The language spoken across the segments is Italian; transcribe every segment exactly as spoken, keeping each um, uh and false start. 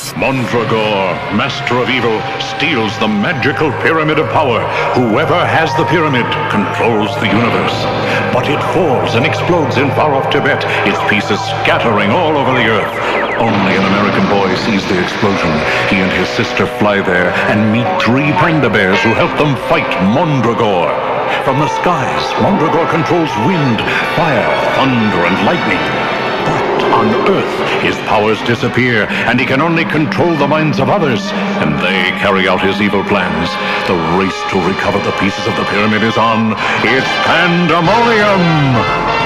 Mondragor, master of evil, steals the magical pyramid of power. Whoever has the pyramid controls the universe. But it falls and explodes in far-off Tibet, its pieces scattering all over the earth. Only an American boy sees the explosion. He and his sister fly there and meet three panda bears who help them fight Mondragor. From the skies, Mondragor controls wind, fire, thunder, and lightning. But on Earth, his powers disappear, and he can only control the minds of others, and they carry out his evil plans. The race to recover the pieces of the pyramid is on. It's Pandemonium!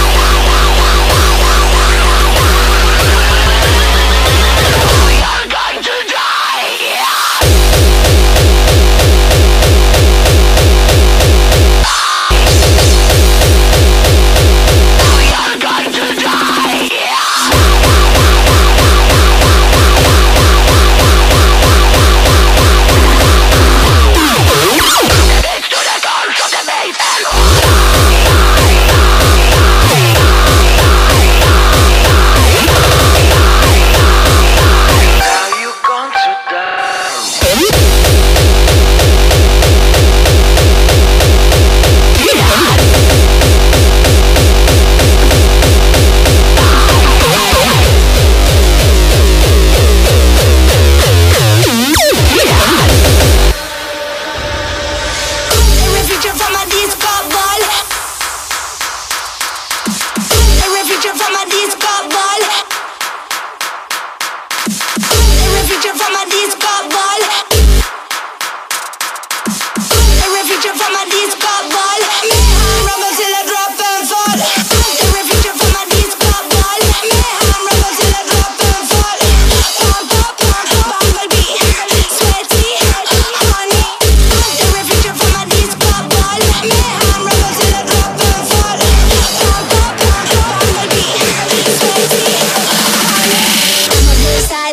Guy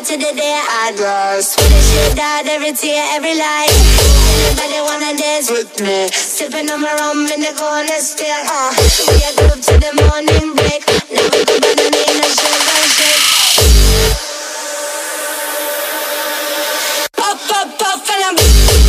to the day I grow. Swear the shit out, every tear, every light. Everybody wanna dance with me. Sipping on my rum in the corner still. Uh, we are group to the morning break. Never go by the name of shake and shake. Puff, puff, puff, and I'm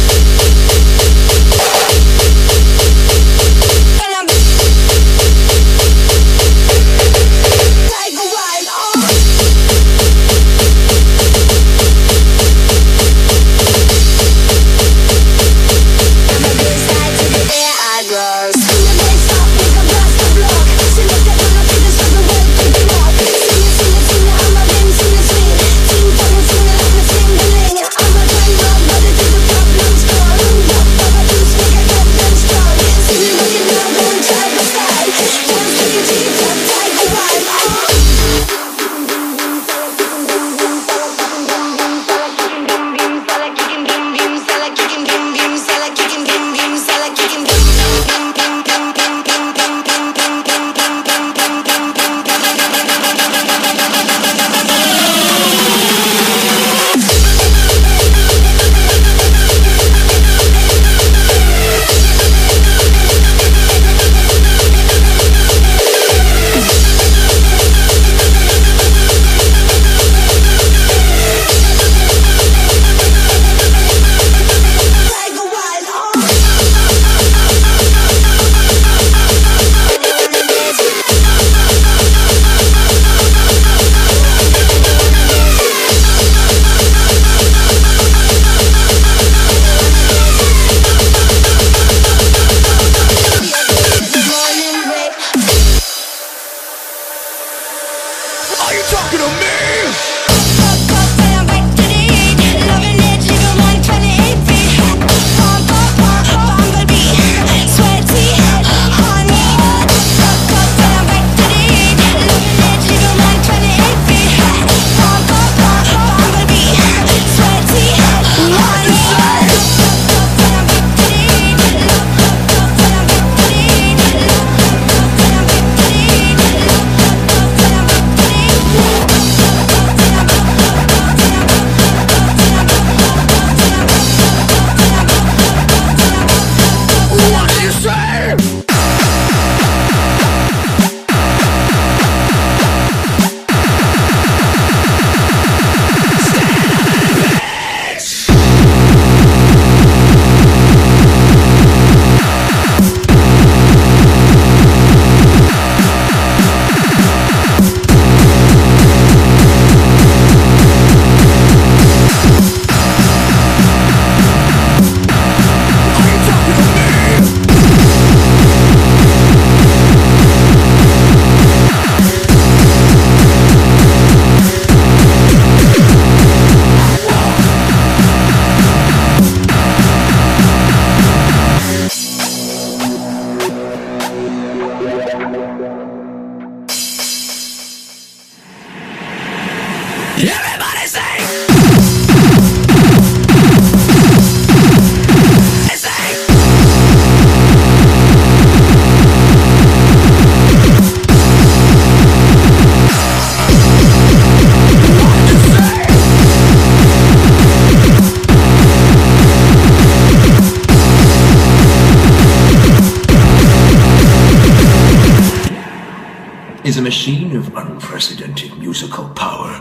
is a machine of unprecedented musical power.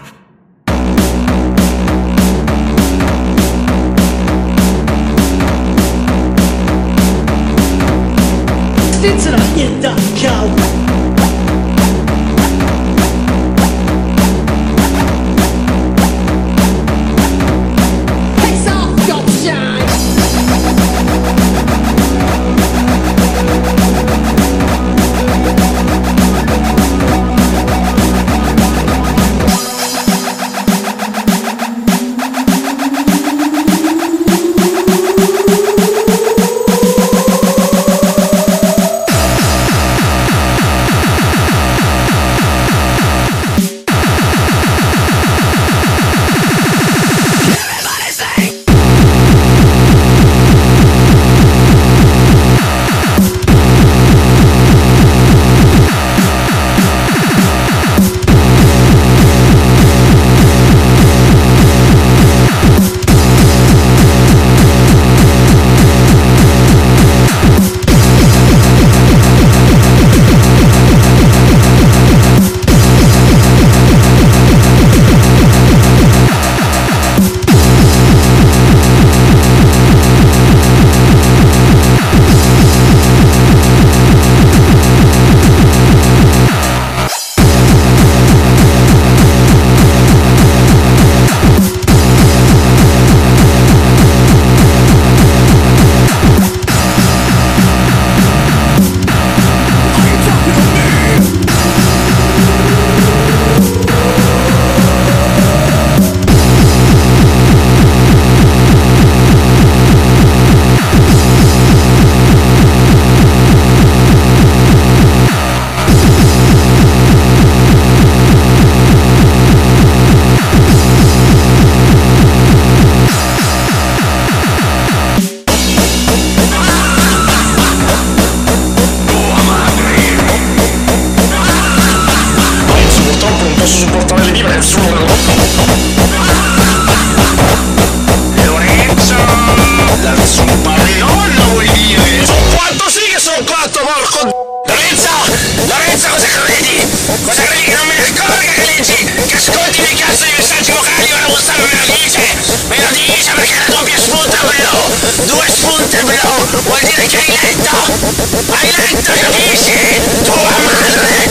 Stitzer, nie da ciał. Face off, don't shine. bro, vuol dire che hai letto? Hai letto, capisci? Tua madre!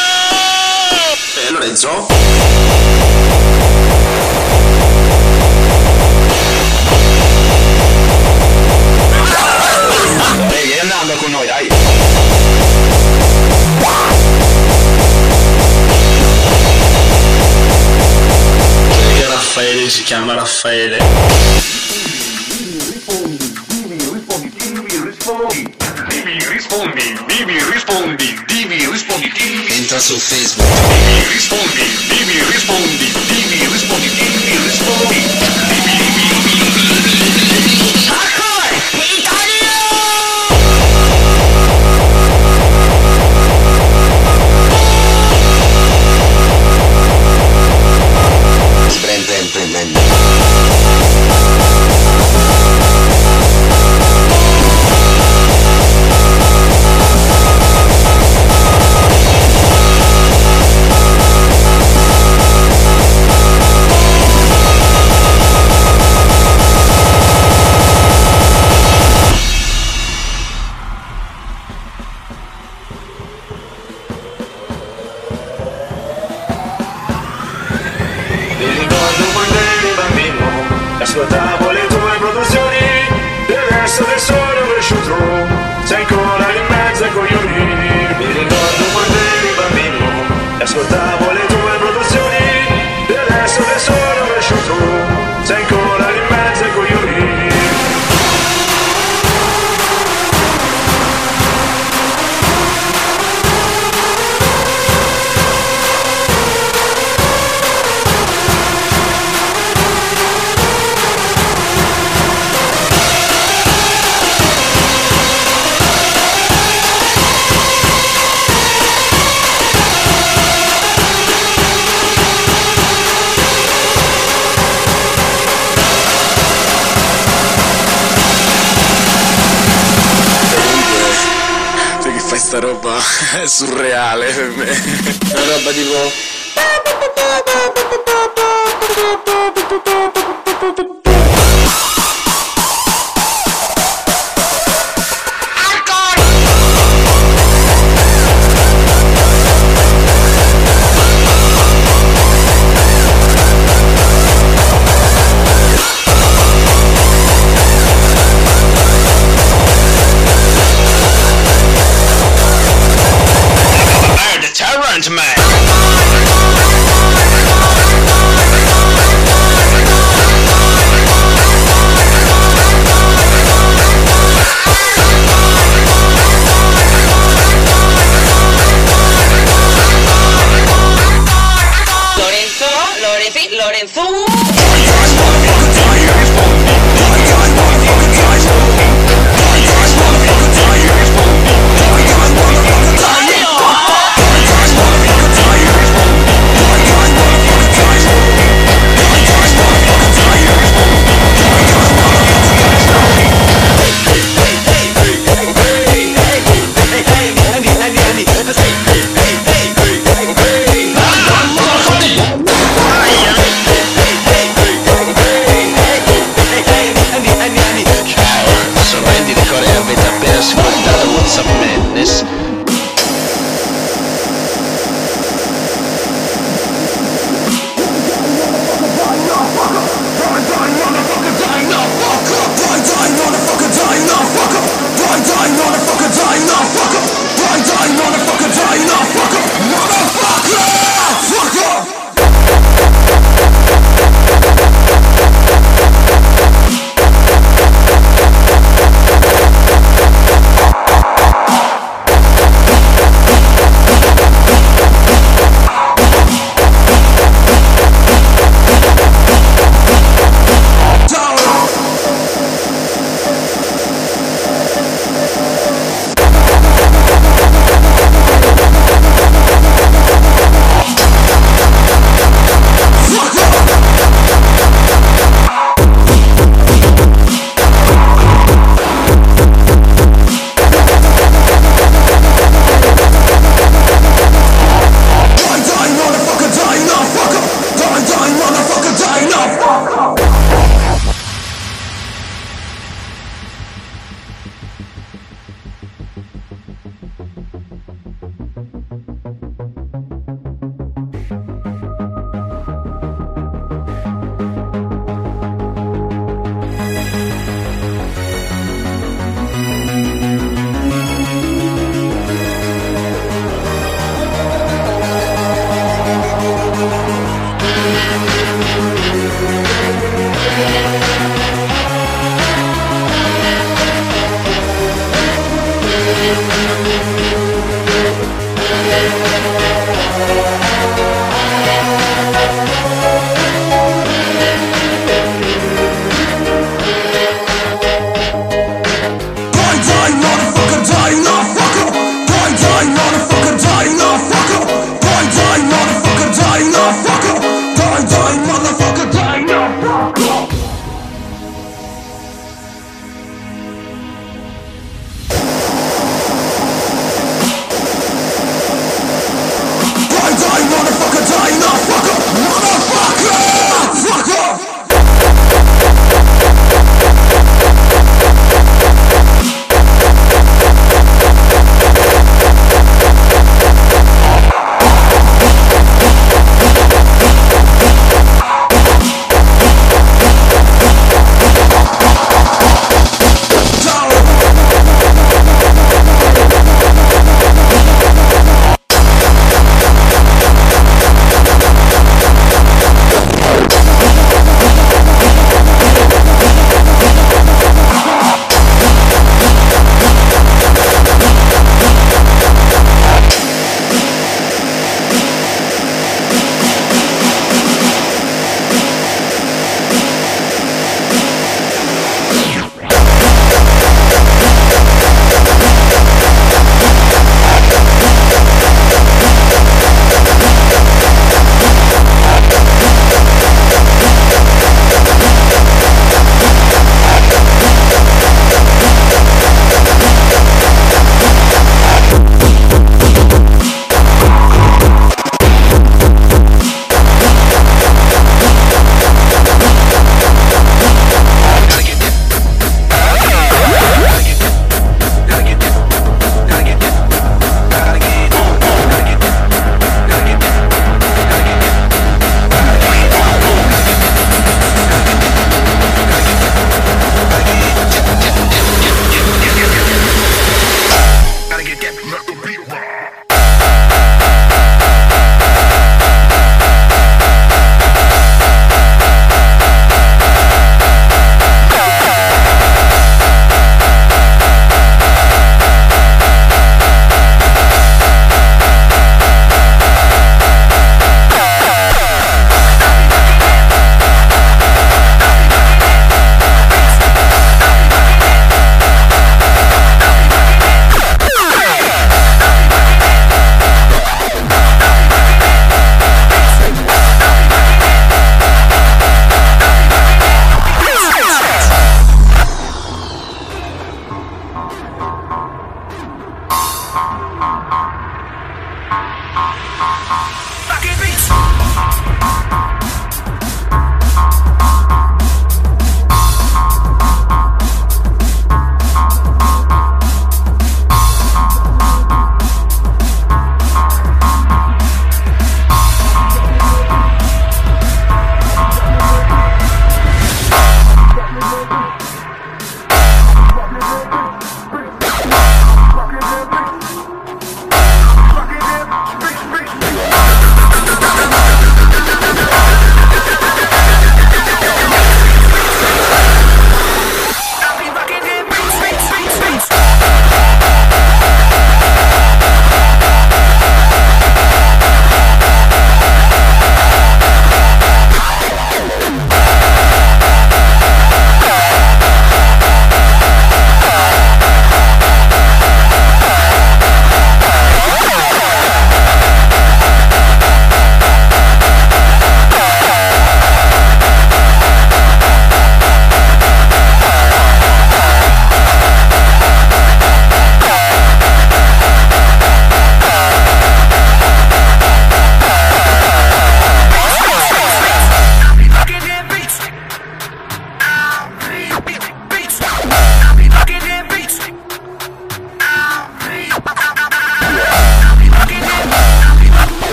E Lorenzo? Ehi, vieni andando con noi, dai! Raffaele si chiama Raffaele. Divi, rispondi, Divi, rispondi, Divi, rispondi, Divi. Entra su Facebook. Divi, rispondi, Divi, rispondi, Divi, rispondi, Divi, rispondi. Divi, Prende, prende. Ascoltavo le tue produzioni e adesso che sono cresciuto sei ancora in mezzo ai coglioni. Mi ricordo quando eri bambino e ascoltavo le tue produzioni e adesso che sono cresciuto sei ancora in mezzo ai coglioni. Questa roba è surreale per me. Una roba tipo... Terrence, man! Lorenzo, Lorenzi, Lorenzo!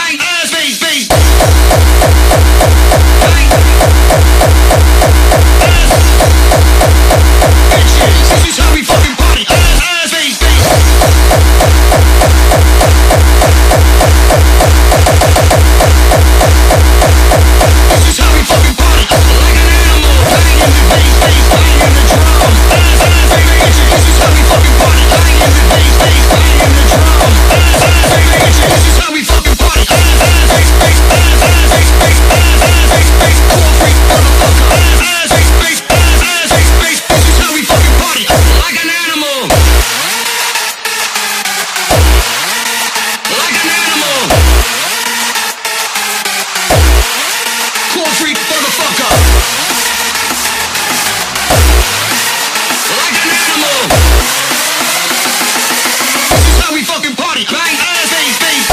bang ass bass bass. Bitches, this is how we fucking party. Ass ass bass bass. This is how we fucking party. Like an animal, banging the bass bass, banging the drum. Ass ass bass bitches, this is how we fucking party. Banging the bass bass, banging the drum. Ass ass bass bitches, this is how we fucking party. Ass ass bass bass, ass ass bass bass, ass ass bass bass. Cool freak motherfucker. Ass ass bass bass, ass ass bass bass. This is how we fucking party. Like an animal. Like an animal. Cool freak motherfucker. Like an animal. This is how we fucking party. Bang ass bass bass.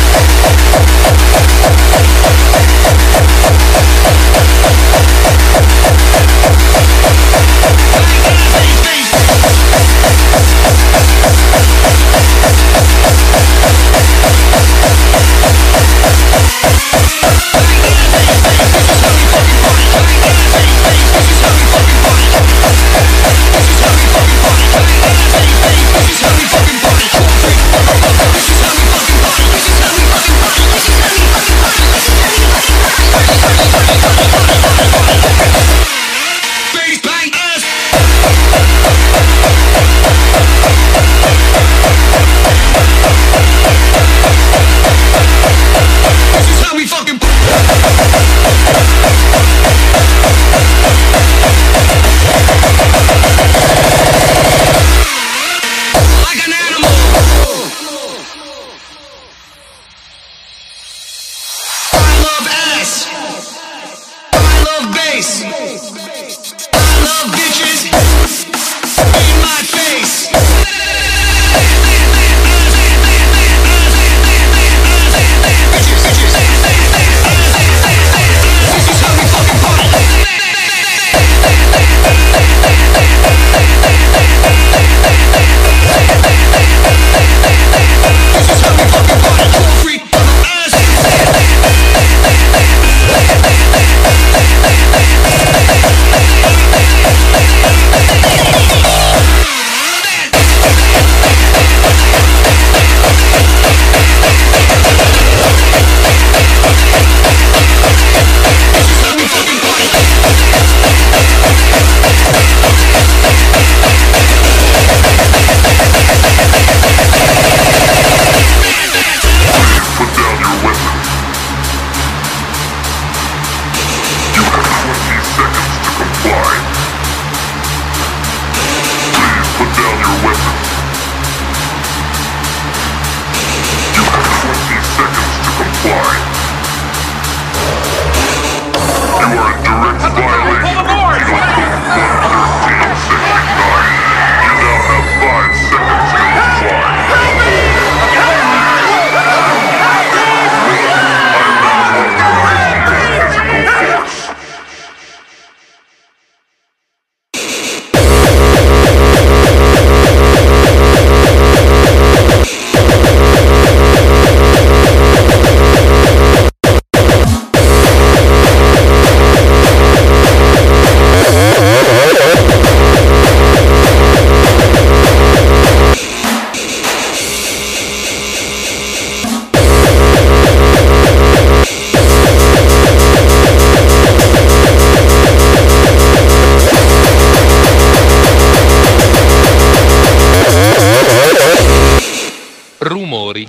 Rumori.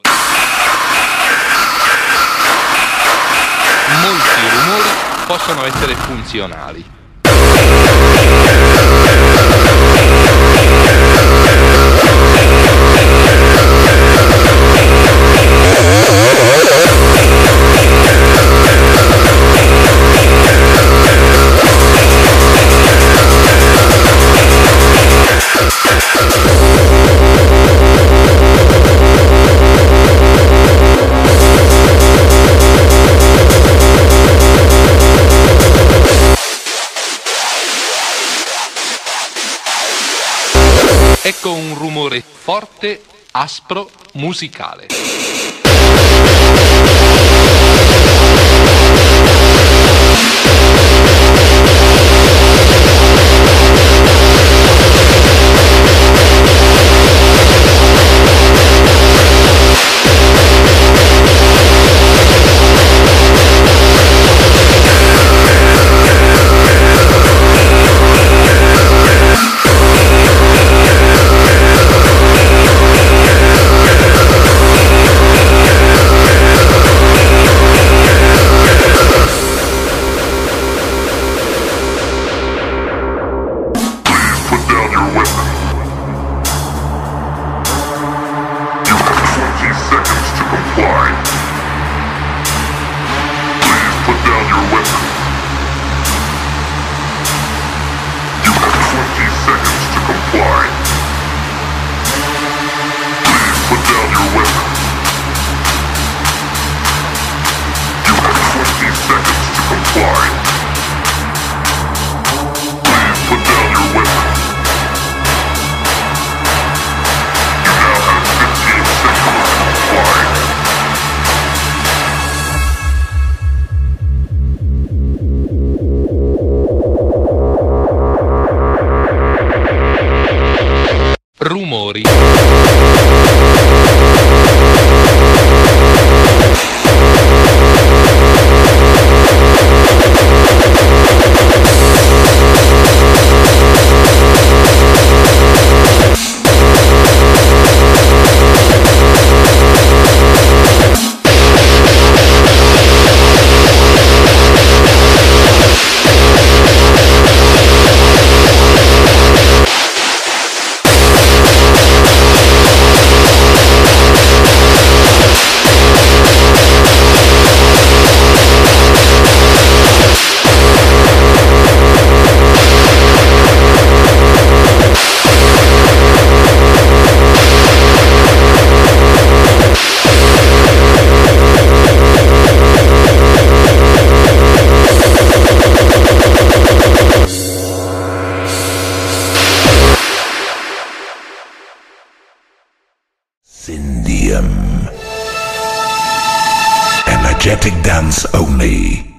Molti rumori possono essere funzionali. Ecco un rumore forte, aspro, musicale. rumori. Syndium. Energetic dance only.